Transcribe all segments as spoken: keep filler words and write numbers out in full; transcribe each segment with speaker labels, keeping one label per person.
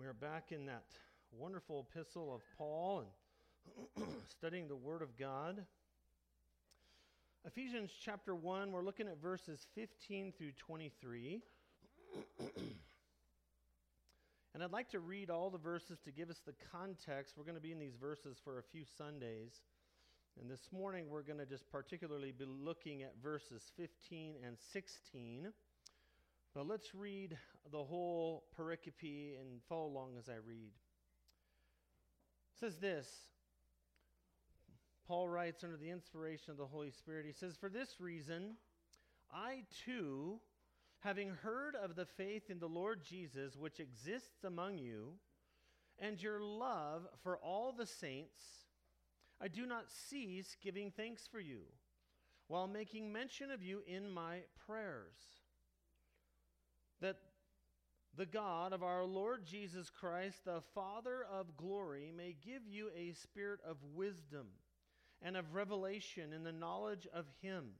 Speaker 1: We are back in that wonderful epistle of Paul and studying the Word of God. Ephesians chapter one, we're looking at verses fifteen through twenty-three. And I'd like to read all the verses to give us the context. We're going to be in these verses for a few Sundays. And this morning we're going to just particularly be looking at verses fifteen and sixteen. But let's read the whole pericope and follow along as I read. It says this. Paul writes under the inspiration of the Holy Spirit. He says, "For this reason, I too, having heard of the faith in the Lord Jesus which exists among you, and your love for all the saints, I do not cease giving thanks for you, while making mention of you in my prayers, that the God of our Lord Jesus Christ, the Father of glory, may give you a spirit of wisdom and of revelation in the knowledge of Him.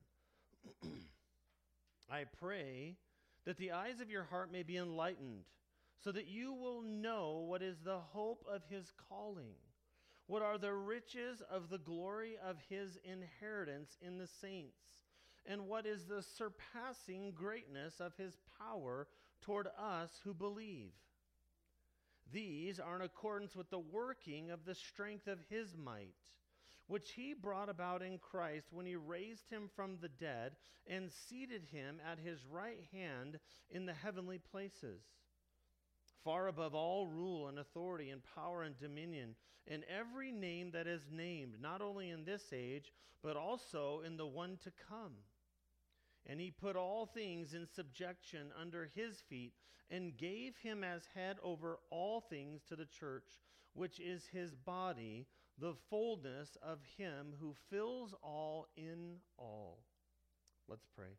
Speaker 1: I pray that the eyes of your heart may be enlightened, so that you will know what is the hope of His calling, what are the riches of the glory of His inheritance in the saints, and what is the surpassing greatness of His power toward us who believe. These are in accordance with the working of the strength of His might, which He brought about in Christ when He raised Him from the dead and seated Him at His right hand in the heavenly places, far above all rule and authority and power and dominion, and every name that is named, not only in this age, but also in the one to come. And He put all things in subjection under His feet, and gave Him as head over all things to the church, which is His body, the fullness of Him who fills all in all." Let's pray.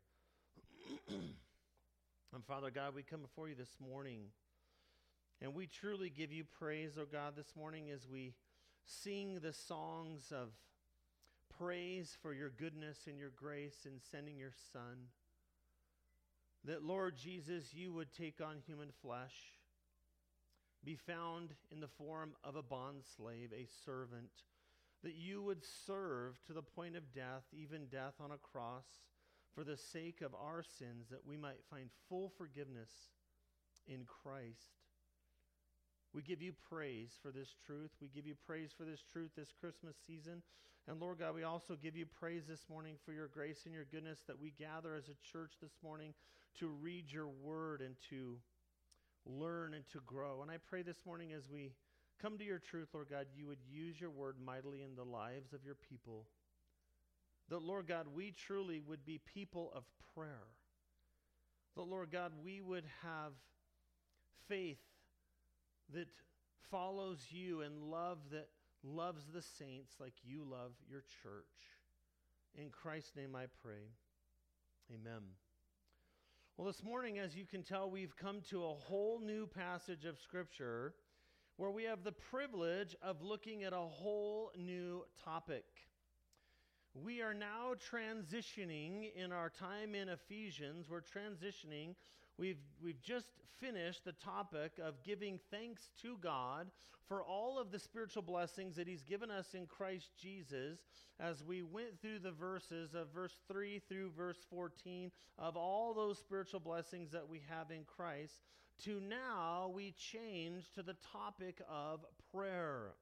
Speaker 1: And Father God, we come before you this morning, and we truly give you praise, oh God, this morning as we sing the songs of praise for your goodness and your grace in sending your Son. That, Lord Jesus, you would take on human flesh, be found in the form of a bondslave, a servant, that you would serve to the point of death, even death on a cross, for the sake of our sins, that we might find full forgiveness in Christ. We give you praise for this truth. We give you praise for this truth this Christmas season. And Lord God, we also give you praise this morning for your grace and your goodness that we gather as a church this morning to read your word and to learn and to grow. And I pray this morning as we come to your truth, Lord God, you would use your word mightily in the lives of your people. That, Lord God, we truly would be people of prayer. That, Lord God, we would have faith that follows you and love that loves the saints like you love your church. In Christ's name I pray. Amen. Well, this morning, as you can tell, we've come to a whole new passage of Scripture where we have the privilege of looking at a whole new topic. We are now transitioning in our time in Ephesians. We're transitioning. We've, we've just finished the topic of giving thanks to God for all of the spiritual blessings that He's given us in Christ Jesus, as we went through the verses of verse three through verse fourteen of all those spiritual blessings that we have in Christ, to now we change to the topic of prayer.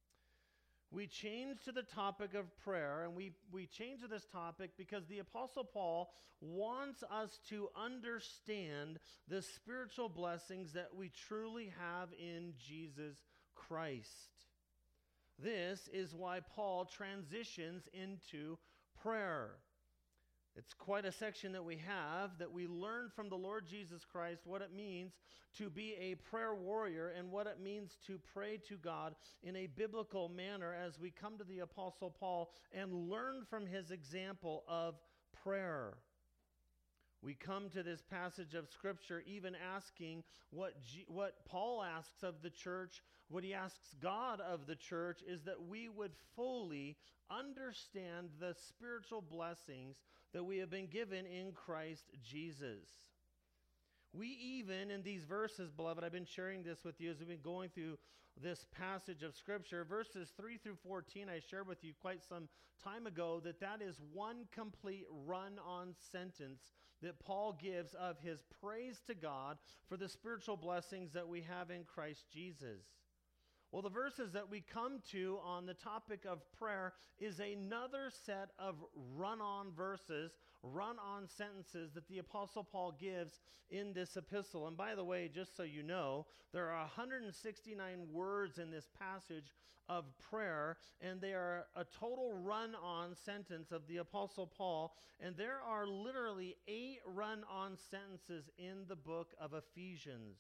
Speaker 1: We change to the topic of prayer, and we, we change to this topic because the Apostle Paul wants us to understand the spiritual blessings that we truly have in Jesus Christ. This is why Paul transitions into prayer. It's quite a section that we have that we learn from the Lord Jesus Christ what it means to be a prayer warrior and what it means to pray to God in a biblical manner as we come to the Apostle Paul and learn from his example of prayer. We come to this passage of Scripture even asking what G- what Paul asks of the church, what he asks God of the church, is that we would fully understand the spiritual blessings that we have been given in Christ Jesus. We even, in these verses, beloved, I've been sharing this with you as we've been going through this passage of Scripture. Verses three through fourteen, I shared with you quite some time ago that that is one complete run-on sentence that Paul gives of his praise to God for the spiritual blessings that we have in Christ Jesus. Well, the verses that we come to on the topic of prayer is another set of run-on verses, run-on sentences that the Apostle Paul gives in this epistle. And by the way, just so you know, there are one hundred sixty-nine words in this passage of prayer, and they are a total run-on sentence of the Apostle Paul. And there are literally eight run-on sentences in the book of Ephesians.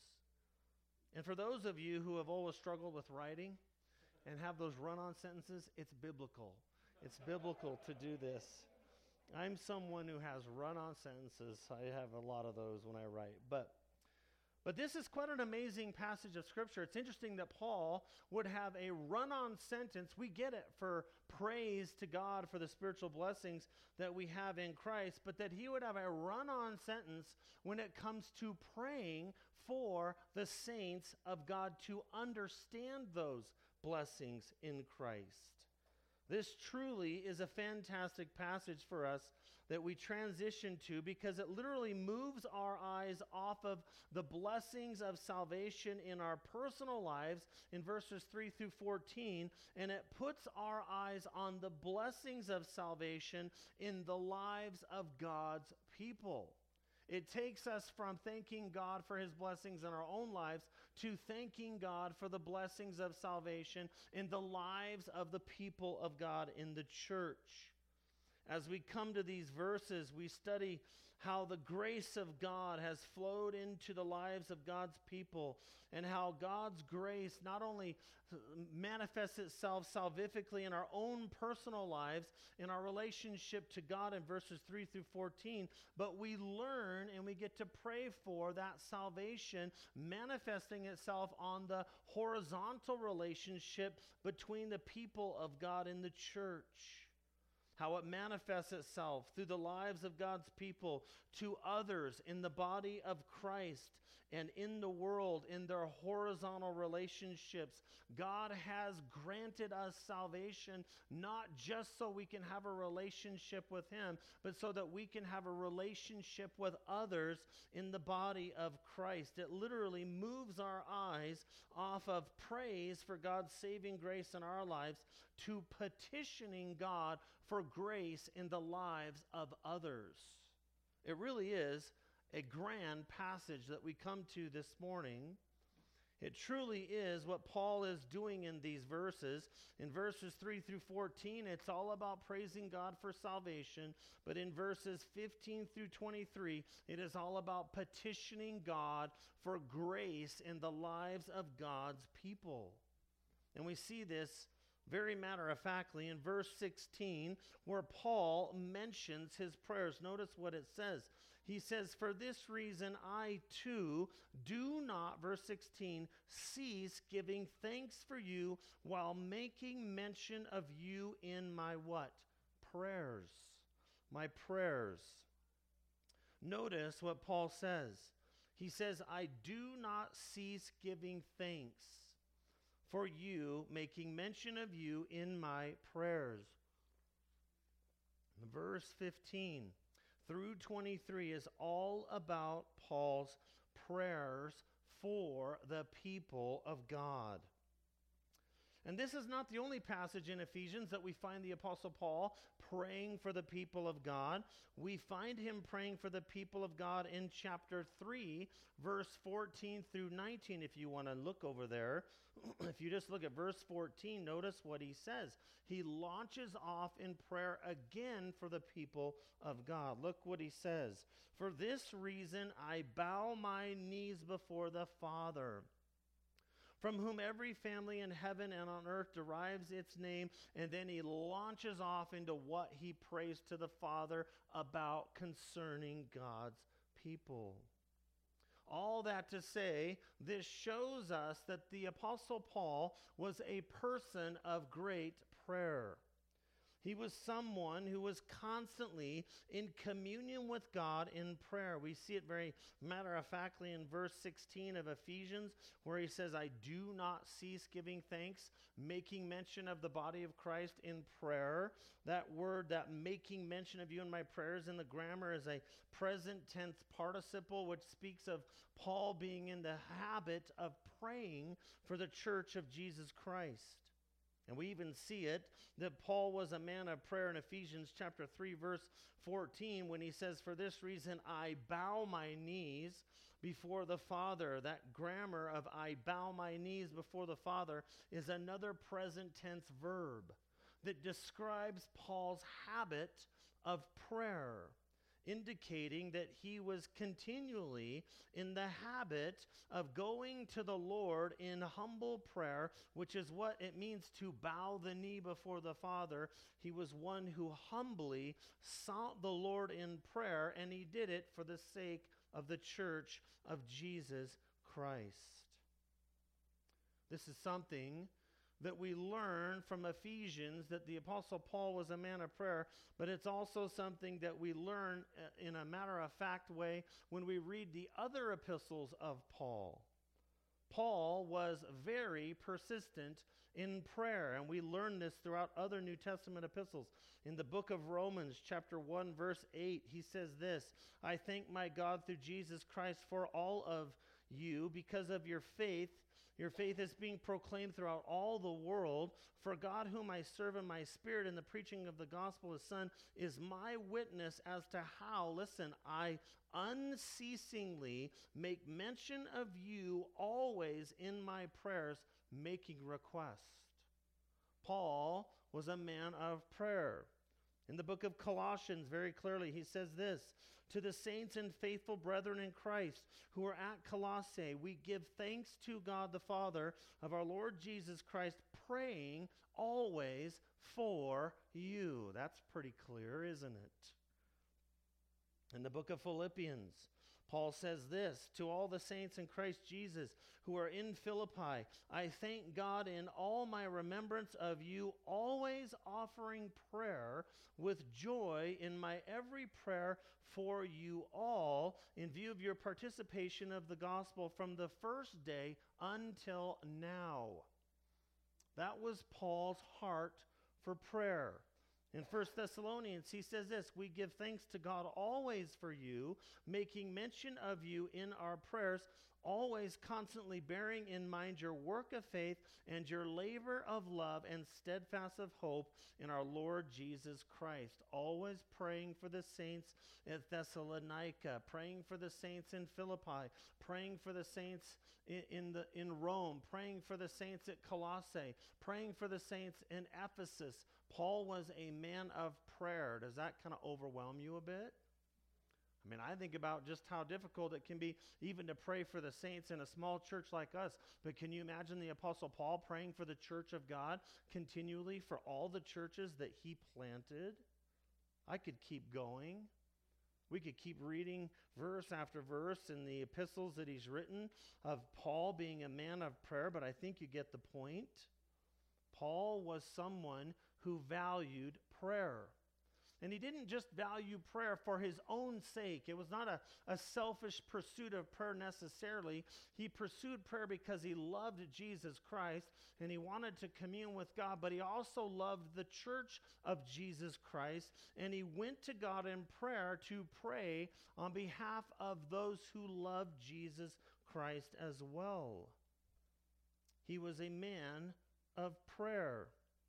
Speaker 1: And for those of you who have always struggled with writing and have those run-on sentences, it's biblical. It's biblical to do this. I'm someone who has run-on sentences. I have a lot of those when I write. But, but this is quite an amazing passage of Scripture. It's interesting that Paul would have a run-on sentence. We get it for praise to God for the spiritual blessings that we have in Christ, but that he would have a run-on sentence when it comes to praying for the saints of God to understand those blessings in Christ. This truly is a fantastic passage for us that we transition to because it literally moves our eyes off of the blessings of salvation in our personal lives in verses three through fourteen, and it puts our eyes on the blessings of salvation in the lives of God's people. It takes us from thanking God for his blessings in our own lives to thanking God for the blessings of salvation in the lives of the people of God in the church. As we come to these verses, we study how the grace of God has flowed into the lives of God's people and how God's grace not only manifests itself salvifically in our own personal lives, in our relationship to God in verses three through fourteen, but we learn and we get to pray for that salvation manifesting itself on the horizontal relationship between the people of God in the church. How it manifests itself through the lives of God's people to others in the body of Christ and in the world in their horizontal relationships. God has granted us salvation not just so we can have a relationship with him, but so that we can have a relationship with others in the body of Christ. It literally moves our eyes off of praise for God's saving grace in our lives to petitioning God for grace in the lives of others. It really is a grand passage that we come to this morning. It truly is what Paul is doing in these verses. In verses three through fourteen, it's all about praising God for salvation. But in verses fifteen through twenty-three, it is all about petitioning God for grace in the lives of God's people. And we see this very matter-of-factly in verse sixteen, where Paul mentions his prayers. Notice what it says. He says, "For this reason I too do not," verse sixteen, "cease giving thanks for you while making mention of you in my" what? Prayers. My prayers. Notice what Paul says. He says, "I do not cease giving thanks for you, making mention of you in my prayers." Verse fifteen through twenty-three is all about Paul's prayers for the people of God. And this is not the only passage in Ephesians that we find the Apostle Paul praying for the people of God. We find him praying for the people of God in chapter three, verse fourteen through nineteen, if you want to look over there. If you just look at verse fourteen, notice what he says. He launches off in prayer again for the people of God. Look what he says. "For this reason I bow my knees before the Father, from whom every family in heaven and on earth derives its name." And then he launches off into what he prays to the Father about concerning God's people. All that to say, this shows us that the Apostle Paul was a person of great prayer. He was someone who was constantly in communion with God in prayer. We see it very matter-of-factly in verse sixteen of Ephesians, where he says, I do not cease giving thanks, making mention of the body of Christ in prayer. That word, that making mention of you in my prayers in the grammar is a present tense participle, which speaks of Paul being in the habit of praying for the church of Jesus Christ. And we even see it, that Paul was a man of prayer in Ephesians chapter three, verse fourteen, when he says, for this reason I bow my knees before the Father. That grammar of I bow my knees before the Father is another present tense verb that describes Paul's habit of prayer, indicating that he was continually in the habit of going to the Lord in humble prayer, which is what it means to bow the knee before the Father. He was one who humbly sought the Lord in prayer, and he did it for the sake of the church of Jesus Christ. This is something that we learn from Ephesians, that the Apostle Paul was a man of prayer, but it's also something that we learn in a matter-of-fact way when we read the other epistles of Paul. Paul was very persistent in prayer, and we learn this throughout other New Testament epistles. In the book of Romans, chapter one, verse eight, he says this, I thank my God through Jesus Christ for all of you because of your faith. Your faith is being proclaimed throughout all the world. For God, whom I serve in my spirit in the preaching of the gospel of his Son, is my witness as to how, listen, I unceasingly make mention of you always in my prayers, making request. Paul was a man of prayer. In the book of Colossians, very clearly, he says this, to the saints and faithful brethren in Christ who are at Colossae, we give thanks to God the Father of our Lord Jesus Christ, praying always for you. That's pretty clear, isn't it? In the book of Philippians, Paul says this, to all the saints in Christ Jesus who are in Philippi, I thank God in all my remembrance of you, always offering prayer with joy in my every prayer for you all, in view of your participation of the gospel from the first day until now. That was Paul's heart for prayer. In First Thessalonians, he says this, we give thanks to God always for you, making mention of you in our prayers, always constantly bearing in mind your work of faith and your labor of love and steadfast of hope in our Lord Jesus Christ. Always praying for the saints at Thessalonica, praying for the saints in Philippi, praying for the saints in, in, the, in Rome, praying for the saints at Colossae, praying for the saints in Ephesus. Paul was a man of prayer. Does that kind of overwhelm you a bit? I mean, I think about just how difficult it can be even to pray for the saints in a small church like us. But can you imagine the Apostle Paul praying for the church of God continually for all the churches that he planted? I could keep going. We could keep reading verse after verse in the epistles that he's written of Paul being a man of prayer, but I think you get the point. Paul was someone who valued prayer. And he didn't just value prayer for his own sake. It was not a, a selfish pursuit of prayer necessarily. He pursued prayer because he loved Jesus Christ and he wanted to commune with God, but he also loved the church of Jesus Christ, and he went to God in prayer to pray on behalf of those who loved Jesus Christ as well. He was a man of prayer.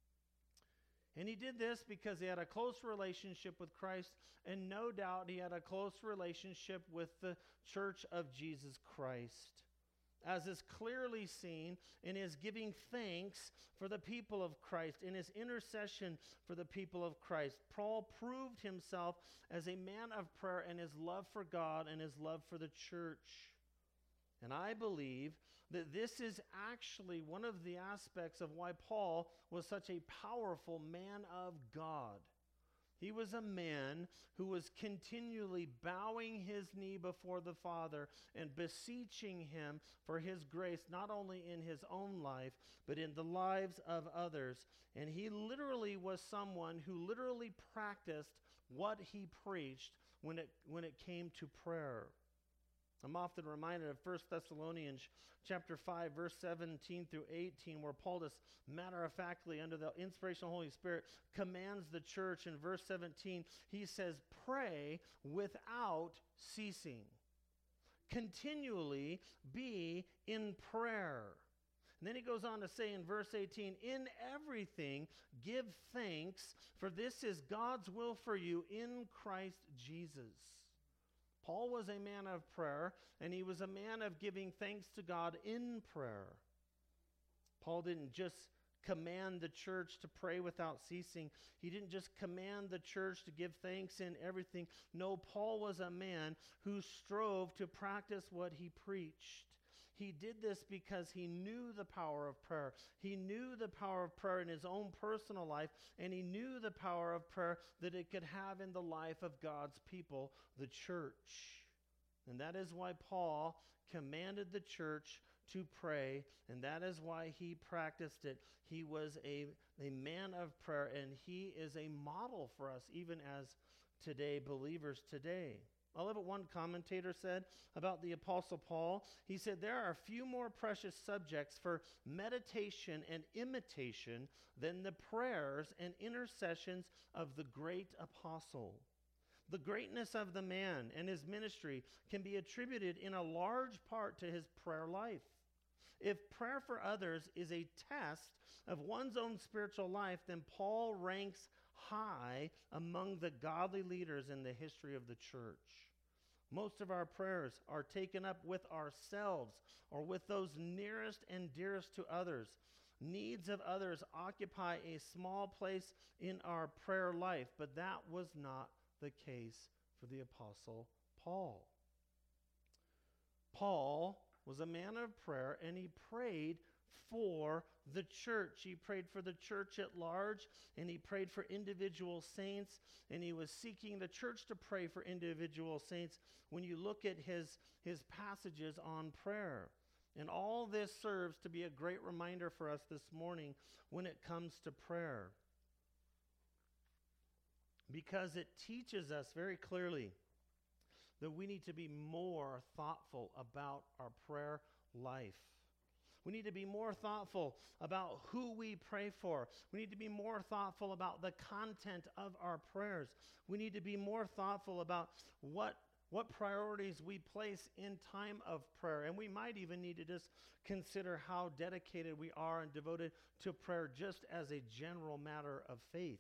Speaker 1: And he did this because he had a close relationship with Christ, and no doubt he had a close relationship with the church of Jesus Christ. As is clearly seen in his giving thanks for the people of Christ, in his intercession for the people of Christ, Paul proved himself as a man of prayer in his love for God and his love for the church. And I believe that this is actually one of the aspects of why Paul was such a powerful man of God. He was a man who was continually bowing his knee before the Father and beseeching him for his grace, not only in his own life, but in the lives of others. And he literally was someone who literally practiced what he preached when it, when it came to prayer. I'm often reminded of First Thessalonians chapter five, verse seventeen through eighteen, where Paul just matter-of-factly, under the inspiration of the Holy Spirit, commands the church. In verse seventeen, he says, pray without ceasing. Continually be in prayer. And then he goes on to say in verse eighteen, in everything give thanks, for this is God's will for you in Christ Jesus. Paul was a man of prayer, and he was a man of giving thanks to God in prayer. Paul didn't just command the church to pray without ceasing. He didn't just command the church to give thanks in everything. No, Paul was a man who strove to practice what he preached. He did this because he knew the power of prayer. He knew the power of prayer in his own personal life, and he knew the power of prayer that it could have in the life of God's people, the church. And that is why Paul commanded the church to pray, and that is why he practiced it. He was a, a man of prayer, and he is a model for us, even as today, believers today. I love what one commentator said about the Apostle Paul. He said, there are few more precious subjects for meditation and imitation than the prayers and intercessions of the great apostle. The greatness of the man and his ministry can be attributed in a large part to his prayer life. If prayer for others is a test of one's own spiritual life, then Paul ranks high among the godly leaders in the history of the church. Most of our prayers are taken up with ourselves or with those nearest and dearest to others. Needs of others occupy a small place in our prayer life, but that was not the case for the Apostle Paul. Paul was a man of prayer, and he prayed for the church. He prayed for the church at large, and he prayed for individual saints, and he was seeking the church to pray for individual saints when you look at his, his passages on prayer. And all this serves to be a great reminder for us this morning when it comes to prayer, because it teaches us very clearly that we need to be more thoughtful about our prayer life. We need to be more thoughtful about who we pray for. We need to be more thoughtful about the content of our prayers. We need to be more thoughtful about what, what priorities we place in time of prayer. And we might even need to just consider how dedicated we are and devoted to prayer just as a general matter of faith.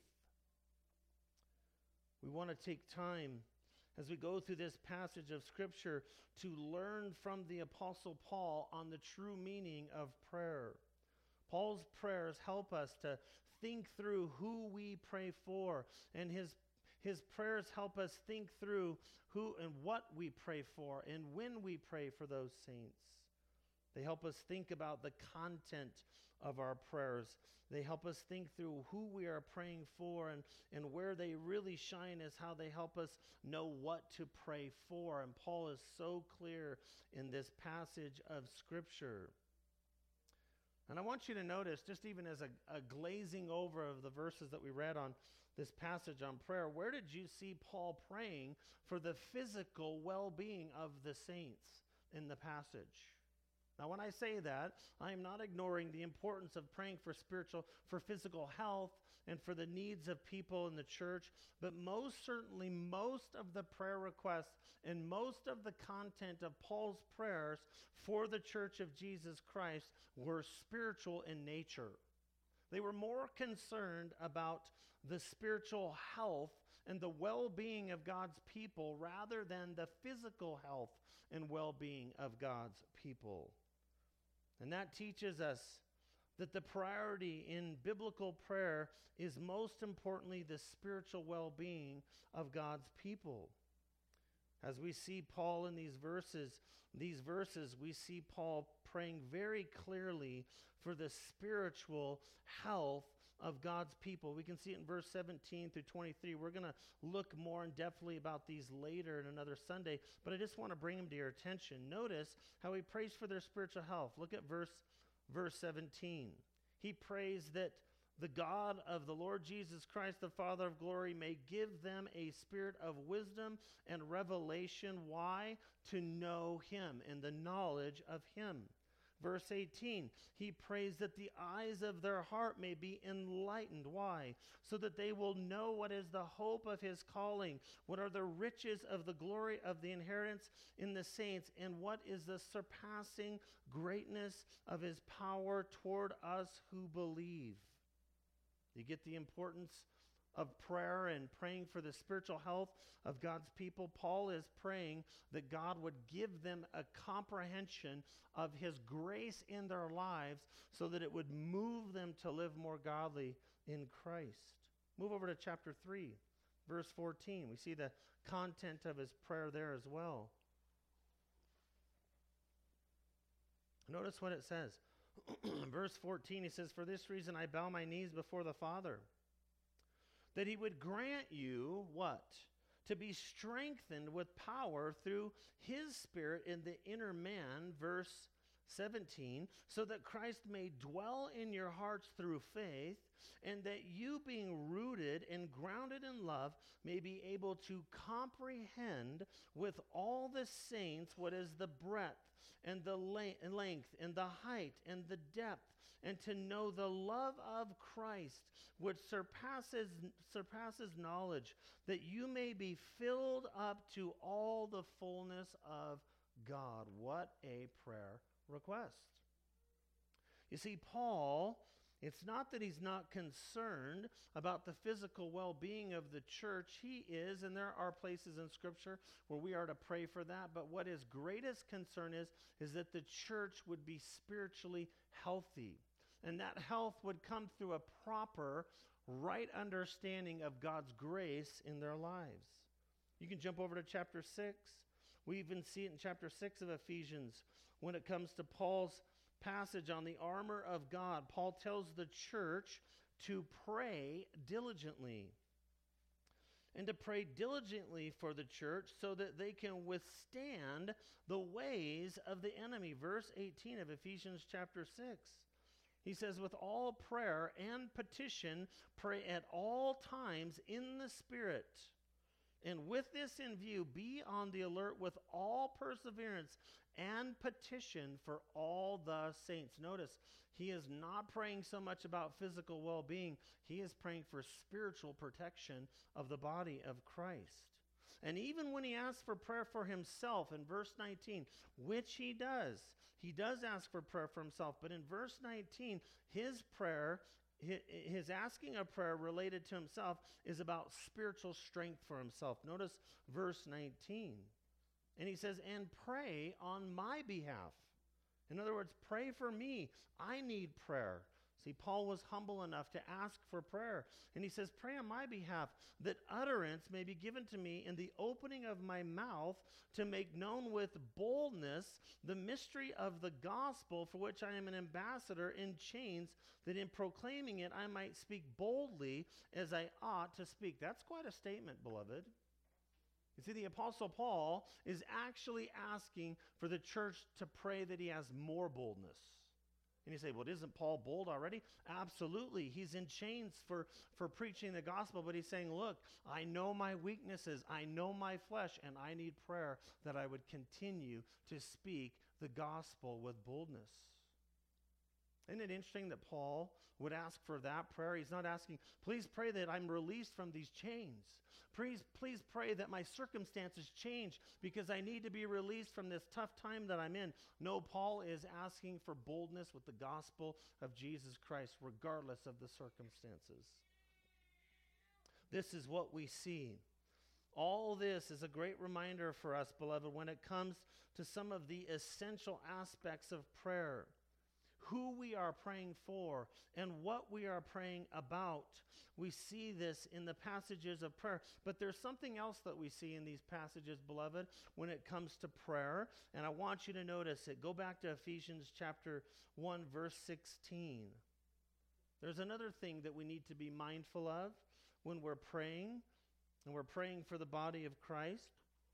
Speaker 1: We want to take time as we go through this passage of Scripture to learn from the Apostle Paul on the true meaning of prayer. Paul's prayers help us to think through who we pray for, and his, his prayers help us think through who and what we pray for and when we pray for those saints. They help us think about the content of our prayers. They help us think through who we are praying for, and, and where they really shine is how they help us know what to pray for. And Paul is so clear in this passage of Scripture. And I want you to notice, just even as a, a glazing over of the verses that we read on this passage on prayer, where did you see Paul praying for the physical well-being of the saints in the passage? Now, when I say that, I am not ignoring the importance of praying for spiritual, for physical health and for the needs of people in the church, but most certainly most of the prayer requests and most of the content of Paul's prayers for the church of Jesus Christ were spiritual in nature. They were more concerned about the spiritual health and the well-being of God's people rather than the physical health and well-being of God's people. And that teaches us that the priority in biblical prayer is most importantly the spiritual well-being of God's people. As we see Paul in these verses, these verses, we see Paul praying very clearly for the spiritual health of God's people. We can see it in verse seventeen through twenty-three. We're going to look more in depthly about these later in another Sunday, but I just want to bring them to your attention. Notice how he prays for their spiritual health. Look at verse, verse seventeen. He prays that the God of the Lord Jesus Christ, the Father of glory, may give them a spirit of wisdom and revelation. Why? To know him and the knowledge of him. Verse eighteen, he prays that the eyes of their heart may be enlightened. Why? So that they will know what is the hope of his calling, what are the riches of the glory of the inheritance in the saints, and what is the surpassing greatness of his power toward us who believe. You get the importance of prayer and praying for the spiritual health of God's people. Paul is praying that God would give them a comprehension of his grace in their lives so that it would move them to live more godly in Christ. Move over to chapter three, verse fourteen. We see the content of his prayer there as well. Notice what it says. Verse fourteen, he says, "For this reason I bow my knees before the Father, that he would grant you," what? "To be strengthened with power through his Spirit in the inner man," verse seventeen, "so that Christ may dwell in your hearts through faith, and that you, being rooted and grounded in love, may be able to comprehend with all the saints what is the breadth and the length and the height and the depth, and to know the love of Christ, which surpasses surpasses knowledge, that you may be filled up to all the fullness of God." What a prayer request. You see, Paul, it's not that he's not concerned about the physical well-being of the church. He is, and there are places in Scripture where we are to pray for that. But what his greatest concern is, is that the church would be spiritually healthy. And that health would come through a proper, right understanding of God's grace in their lives. You can jump over to chapter six. We even see it in chapter six of Ephesians when it comes to Paul's passage on the armor of God. Paul tells the church to pray diligently. And to pray diligently for the church so that they can withstand the ways of the enemy. Verse eighteen of Ephesians chapter six. He says, "With all prayer and petition, pray at all times in the Spirit. And with this in view, be on the alert with all perseverance and petition for all the saints." Notice, he is not praying so much about physical well-being. He is praying for spiritual protection of the body of Christ. And even when he asks for prayer for himself in verse nineteen, which he does, he does ask for prayer for himself. But in verse nineteen, his prayer, his asking a prayer related to himself is about spiritual strength for himself. Notice verse nineteen. And he says, "And pray on my behalf." In other words, pray for me. I need prayer. See, Paul was humble enough to ask for prayer. And he says, "Pray on my behalf, that utterance may be given to me in the opening of my mouth, to make known with boldness the mystery of the gospel, for which I am an ambassador in chains, that in proclaiming it I might speak boldly as I ought to speak." That's quite a statement, beloved. You see, the Apostle Paul is actually asking for the church to pray that he has more boldness. And you say, "Well, isn't Paul bold already?" Absolutely. He's in chains for, for preaching the gospel, but he's saying, "Look, I know my weaknesses, I know my flesh, and I need prayer that I would continue to speak the gospel with boldness." Isn't it interesting that Paul would ask for that prayer? He's not asking, "Please pray that I'm released from these chains. Please, please pray that my circumstances change because I need to be released from this tough time that I'm in." No, Paul is asking for boldness with the gospel of Jesus Christ, regardless of the circumstances. This is what we see. All this is a great reminder for us, beloved, when it comes to some of the essential aspects of prayer. Who we are praying for and what we are praying about. We see this in the passages of prayer. But there's something else that we see in these passages, beloved, when it comes to prayer. And I want you to notice it. Go back to Ephesians chapter one, verse sixteen. There's another thing that we need to be mindful of when we're praying, and we're praying for the body of Christ.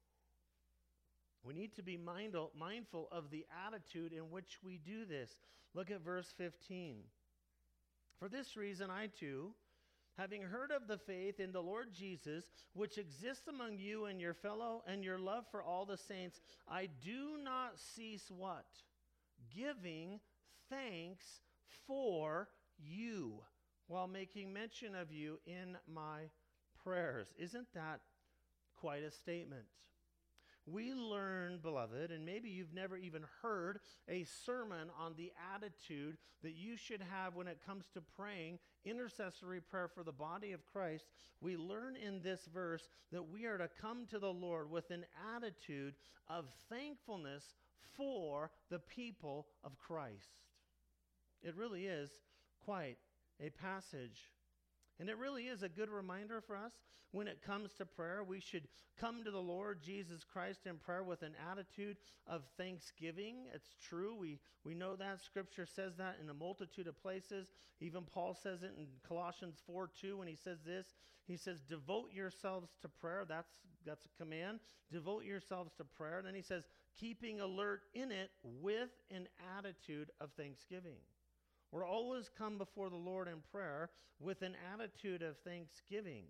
Speaker 1: We need to be mindful, mindful of the attitude in which we do this. Look at verse fifteen. For this reason I too, having heard of the faith in the Lord Jesus, which exists among you and your fellow, and your love for all the saints, I do not cease what? Giving thanks for you, while making mention of you in my prayers. Isn't that quite a statement? We learn, beloved, and maybe you've never even heard a sermon on the attitude that you should have when it comes to praying intercessory prayer for the body of Christ. We learn in this verse that we are to come to the Lord with an attitude of thankfulness for the people of Christ. It really is quite a passage. And it really is a good reminder for us when it comes to prayer. We should come to the Lord Jesus Christ in prayer with an attitude of thanksgiving. It's true. We, we know that. Scripture says that in a multitude of places. Even Paul says it in Colossians four two when he says this. He says, devote yourselves to prayer. That's, that's a command. Devote yourselves to prayer. And then he says, keeping alert in it with an attitude of thanksgiving. We're always come before the Lord in prayer with an attitude of thanksgiving.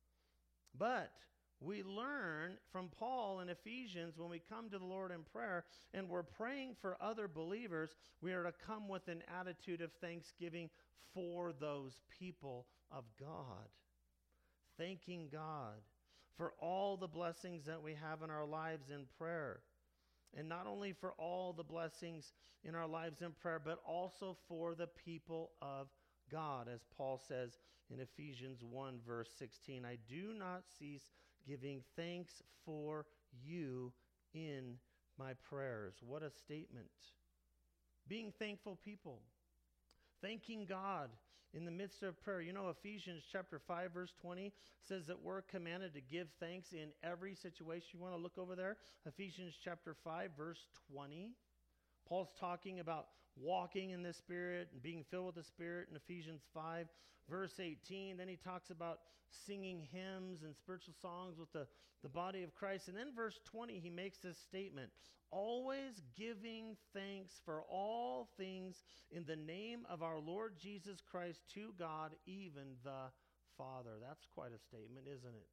Speaker 1: But we learn from Paul in Ephesians, when we come to the Lord in prayer and we're praying for other believers, we are to come with an attitude of thanksgiving for those people of God. Thanking God for all the blessings that we have in our lives in prayer. And not only for all the blessings in our lives in prayer, but also for the people of God. As Paul says in Ephesians one, verse sixteen, I do not cease giving thanks for you in my prayers. What a statement. Being thankful people. Thanking God in the midst of prayer. You know, Ephesians chapter five, verse twenty says that we're commanded to give thanks in every situation. You want to look over there? Ephesians chapter five, verse twenty. Paul's talking about walking in the Spirit and being filled with the Spirit in Ephesians five, verse eighteen. Then he talks about singing hymns and spiritual songs with the, the body of Christ. And then verse twenty, he makes this statement, always giving thanks for all things in the name of our Lord Jesus Christ to God, even the Father. That's quite a statement, isn't it?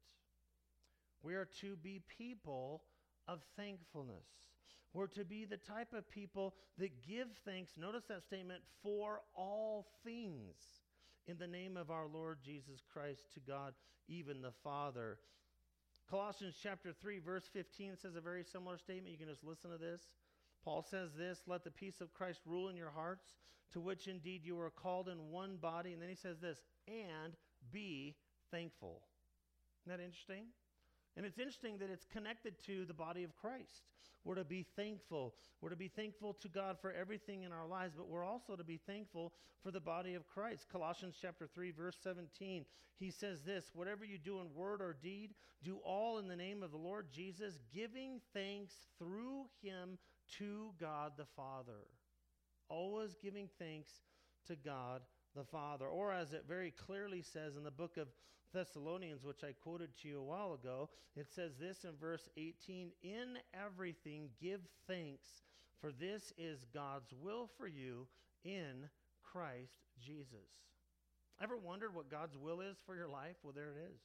Speaker 1: We are to be people of thankfulness. We're to be the type of people that give thanks, notice that statement, for all things in the name of our Lord Jesus Christ to God, even the Father. Colossians chapter three, verse fifteen says a very similar statement. You can just listen to this. Paul says this, let the peace of Christ rule in your hearts, to which indeed you are called in one body. And then he says this, and be thankful. Isn't that interesting? And it's interesting that it's connected to the body of Christ. We're to be thankful. We're to be thankful to God for everything in our lives, but we're also to be thankful for the body of Christ. Colossians chapter three, verse seventeen, he says this, whatever you do in word or deed, do all in the name of the Lord Jesus, giving thanks through him to God the Father. Always giving thanks to God the Father. Or as it very clearly says in the book of Thessalonians, which I quoted to you a while ago, it says this in verse eighteen, in everything give thanks, for this is God's will for you in Christ Jesus. Ever wondered what God's will is for your life? Well, there it is.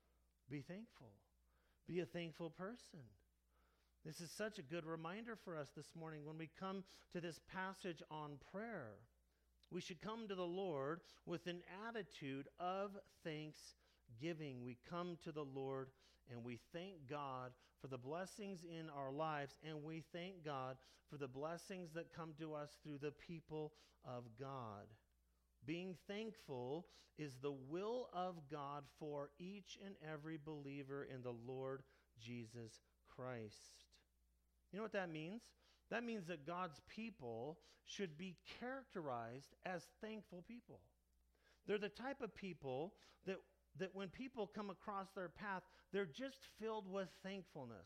Speaker 1: Be thankful. Be a thankful person. This is such a good reminder for us this morning when we come to this passage on prayer. We should come to the Lord with an attitude of thanksgiving. We come to the Lord and we thank God for the blessings in our lives, and we thank God for the blessings that come to us through the people of God. Being thankful is the will of God for each and every believer in the Lord Jesus Christ. You know what that means? That means that God's people should be characterized as thankful people. They're the type of people that, that when people come across their path, they're just filled with thankfulness.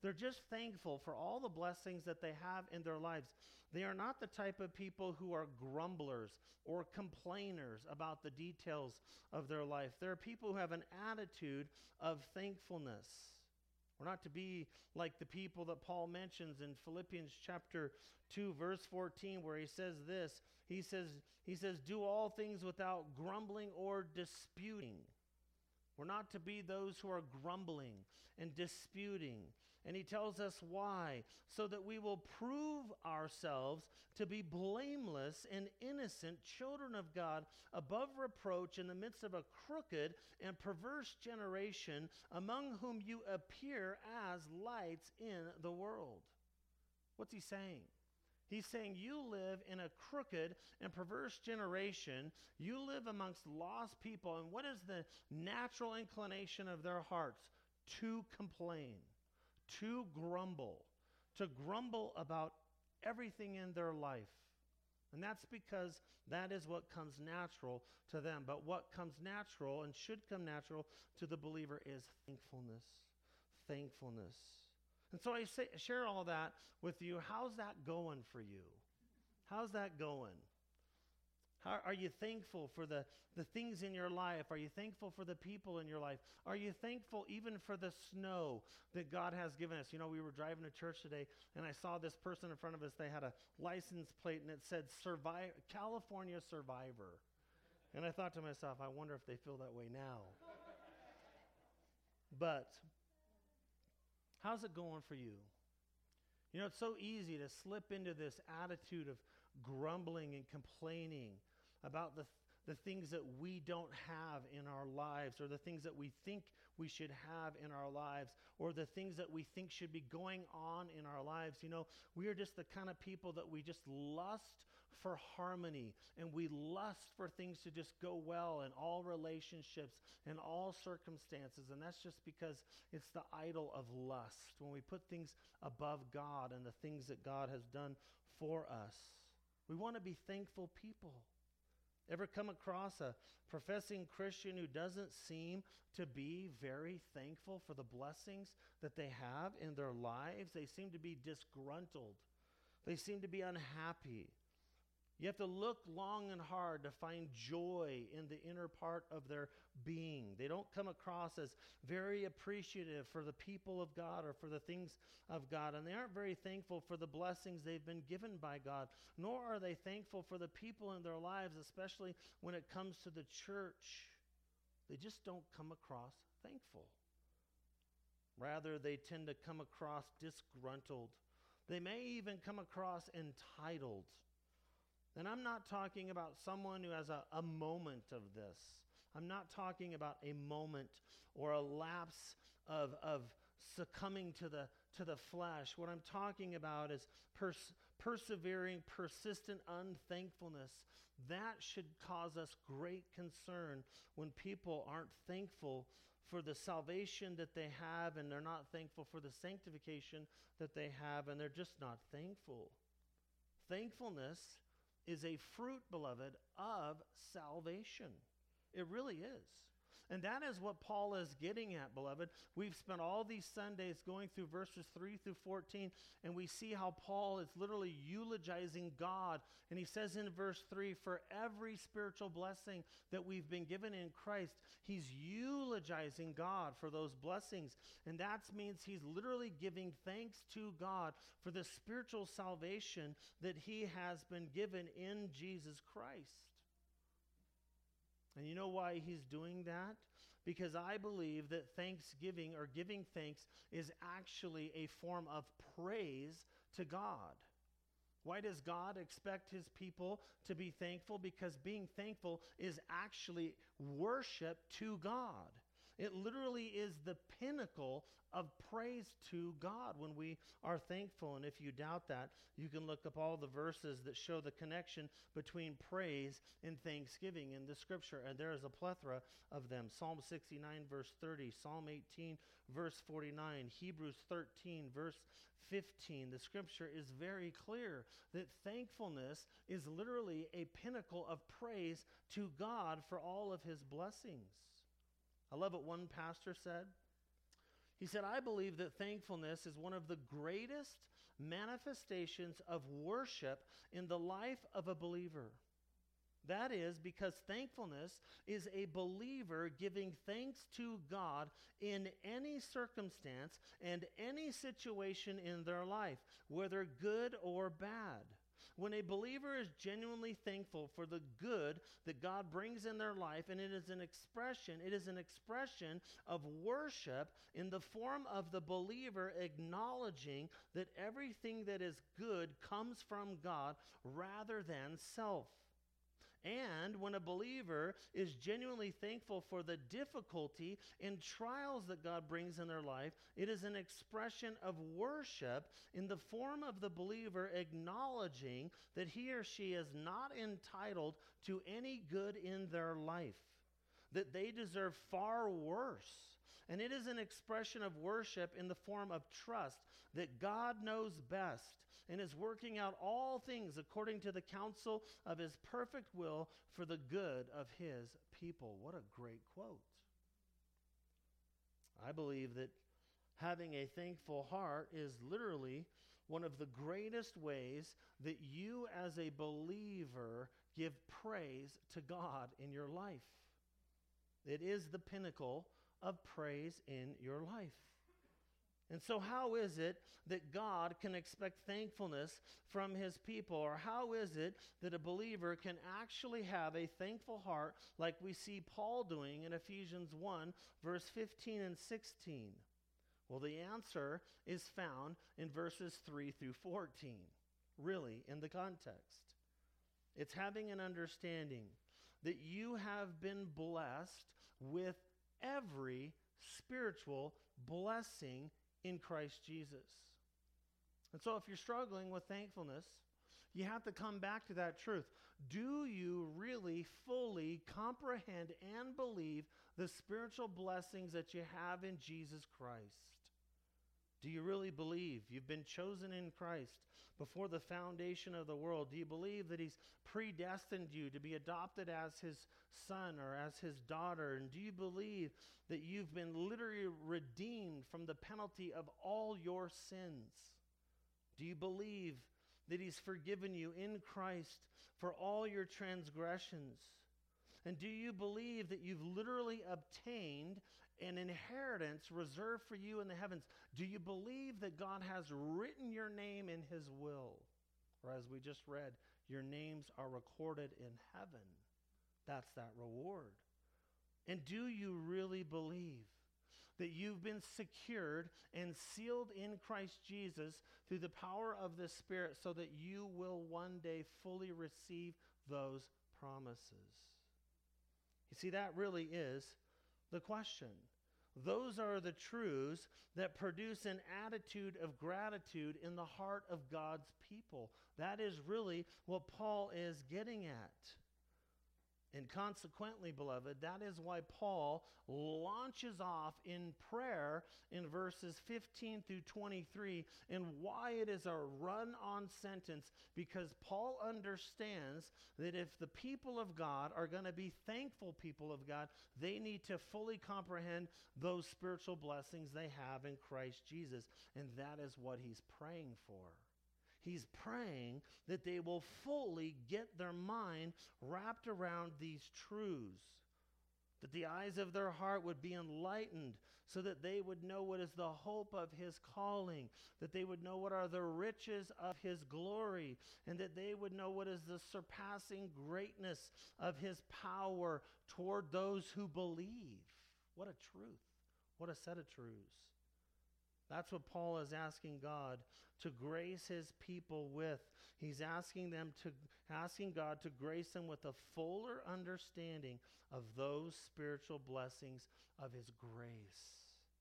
Speaker 1: They're just thankful for all the blessings that they have in their lives. They are not the type of people who are grumblers or complainers about the details of their life. They're people who have an attitude of thankfulness. We're not to be like the people that Paul mentions in Philippians chapter two, verse fourteen, where he says this. He says, he says, do all things without grumbling or disputing. We're not to be those who are grumbling and disputing. And he tells us why, so that we will prove ourselves to be blameless and innocent children of God, above reproach in the midst of a crooked and perverse generation, among whom you appear as lights in the world. What's he saying? He's saying you live in a crooked and perverse generation. You live amongst lost people. And what is the natural inclination of their hearts? To complain, to grumble, to grumble about everything in their life. And that's because that is what comes natural to them. But what comes natural and should come natural to the believer is thankfulness. Thankfulness. And so I say, share all that with you. How's that going for you? How's that going? How, are you thankful for the, the things in your life? Are you thankful for the people in your life? Are you thankful even for the snow that God has given us? You know, we were driving to church today, and I saw this person in front of us. They had a license plate, and it said Survive, California Survivor. And I thought to myself, I wonder if they feel that way now. But how's it going for you? You know, it's so easy to slip into this attitude of grumbling and complaining about the, the things that we don't have in our lives, or the things that we think we should have in our lives, or the things that we think should be going on in our lives. You know, we are just the kind of people that we just lust for harmony, and we lust for things to just go well in all relationships and all circumstances. And that's just because it's the idol of lust, when we put things above God and the things that God has done for us. We want to be thankful people. Ever come across a professing Christian who doesn't seem to be very thankful for the blessings that they have in their lives? They seem to be disgruntled. They seem to be unhappy. You have to look long and hard to find joy in the inner part of their being. They don't come across as very appreciative for the people of God or for the things of God. And they aren't very thankful for the blessings they've been given by God. Nor are they thankful for the people in their lives, especially when it comes to the church. They just don't come across thankful. Rather, they tend to come across disgruntled. They may even come across entitled. And I'm not talking about someone who has a, a moment of this. I'm not talking about a moment or a lapse of, of succumbing to the, to the flesh. What I'm talking about is pers- persevering, persistent unthankfulness. That should cause us great concern when people aren't thankful for the salvation that they have, and they're not thankful for the sanctification that they have, and they're just not thankful. Thankfulness is a fruit, beloved, of salvation. It really is. And that is what Paul is getting at, beloved. We've spent all these Sundays going through verses three through fourteen, and we see how Paul is literally eulogizing God. And he says in verse three, for every spiritual blessing that we've been given in Christ, he's eulogizing God for those blessings. And that means he's literally giving thanks to God for the spiritual salvation that he has been given in Jesus Christ. And you know why he's doing that? Because I believe that thanksgiving or giving thanks is actually a form of praise to God. Why does God expect his people to be thankful? Because being thankful is actually worship to God. It literally is the pinnacle of praise to God when we are thankful. And if you doubt that, you can look up all the verses that show the connection between praise and thanksgiving in the scripture. And there is a plethora of them. Psalm sixty-nine, verse thirty, Psalm eighteen, verse forty-nine, Hebrews thirteen, verse fifteen. The scripture is very clear that thankfulness is literally a pinnacle of praise to God for all of his blessings. I love what one pastor said. He said, I believe that thankfulness is one of the greatest manifestations of worship in the life of a believer. That is because thankfulness is a believer giving thanks to God in any circumstance and any situation in their life, whether good or bad. When a believer is genuinely thankful for the good that God brings in their life, and it is an expression, it is an expression of worship in the form of the believer acknowledging that everything that is good comes from God rather than self. And when a believer is genuinely thankful for the difficulty and trials that God brings in their life, it is an expression of worship in the form of the believer acknowledging that he or she is not entitled to any good in their life, that they deserve far worse. And it is an expression of worship in the form of trust that God knows best and is working out all things according to the counsel of his perfect will for the good of his people. What a great quote. I believe that having a thankful heart is literally one of the greatest ways that you as a believer give praise to God in your life. It is the pinnacle of praise in your life. And so how is it that God can expect thankfulness from his people? Or how is it that a believer can actually have a thankful heart like we see Paul doing in Ephesians one, verse fifteen and sixteen? Well, the answer is found in verses three through fourteen, really, in the context. It's having an understanding that you have been blessed with every spiritual blessing in Christ Jesus. And so if you're struggling with thankfulness, you have to come back to that truth. Do you really fully comprehend and believe the spiritual blessings that you have in Jesus Christ? Do you really believe you've been chosen in Christ before the foundation of the world? Do you believe that he's predestined you to be adopted as his son or as his daughter? And do you believe that you've been literally redeemed from the penalty of all your sins? Do you believe that he's forgiven you in Christ for all your transgressions? And do you believe that you've literally obtained an inheritance reserved for you in the heavens? Do you believe that God has written your name in his will? Or as we just read, your names are recorded in heaven. That's that reward. And do you really believe that you've been secured and sealed in Christ Jesus through the power of the Spirit so that you will one day fully receive those promises? You see, that really is the question. Those are the truths that produce an attitude of gratitude in the heart of God's people. That is really what Paul is getting at. And consequently, beloved, that is why Paul launches off in prayer in verses fifteen through twenty-three, and why it is a run-on sentence, because Paul understands that if the people of God are going to be thankful people of God, they need to fully comprehend those spiritual blessings they have in Christ Jesus, and that is what he's praying for. He's praying that they will fully get their mind wrapped around these truths, that the eyes of their heart would be enlightened so that they would know what is the hope of his calling, that they would know what are the riches of his glory, and that they would know what is the surpassing greatness of his power toward those who believe. What a truth. What a set of truths. That's what Paul is asking God to grace his people with. He's asking them to, asking God to grace them with a fuller understanding of those spiritual blessings of his grace.